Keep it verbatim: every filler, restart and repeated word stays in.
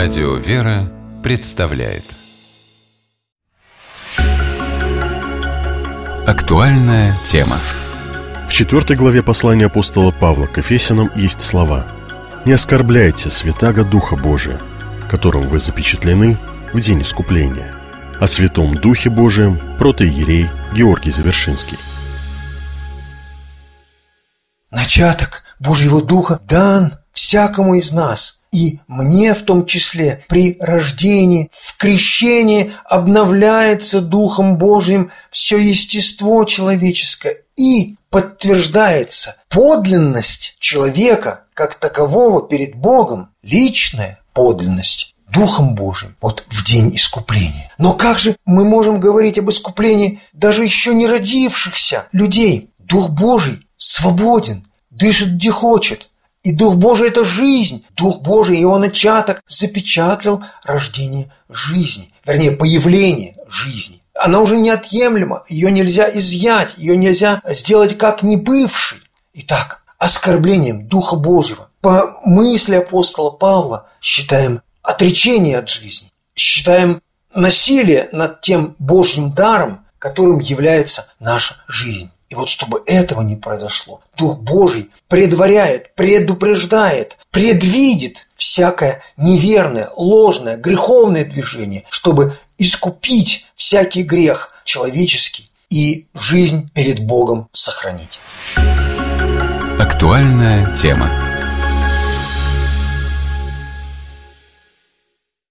Радио «Вера» представляет актуальная тема. В четвертой главе послания апостола Павла к Ефесянам есть слова: «Не оскорбляйте святаго Духа Божия, которым вы запечатлены в день искупления». О Святом Духе Божием протоиерей Георгий Завершинский. Начаток Божьего Духа дан всякому из нас, и мне в том числе. При рождении, в крещении обновляется Духом Божьим все естество человеческое, и подтверждается подлинность человека как такового перед Богом, личная подлинность Духом Божьим вот в день искупления. Но как же мы можем говорить об искуплении даже еще не родившихся людей? Дух Божий свободен, дышит где хочет. И Дух Божий – это жизнь. Дух Божий, его начаток, запечатлил рождение жизни. Вернее, появление жизни. Она уже неотъемлема, ее нельзя изъять, ее нельзя сделать как не бывший. Итак, оскорблением Духа Божьего по мысли апостола Павла считаем отречение от жизни, считаем насилие над тем Божьим даром, которым является наша жизнь. И вот чтобы этого не произошло, Дух Божий предваряет, предупреждает, предвидит всякое неверное, ложное, греховное движение, чтобы искупить всякий грех человеческий и жизнь перед Богом сохранить. Актуальная тема.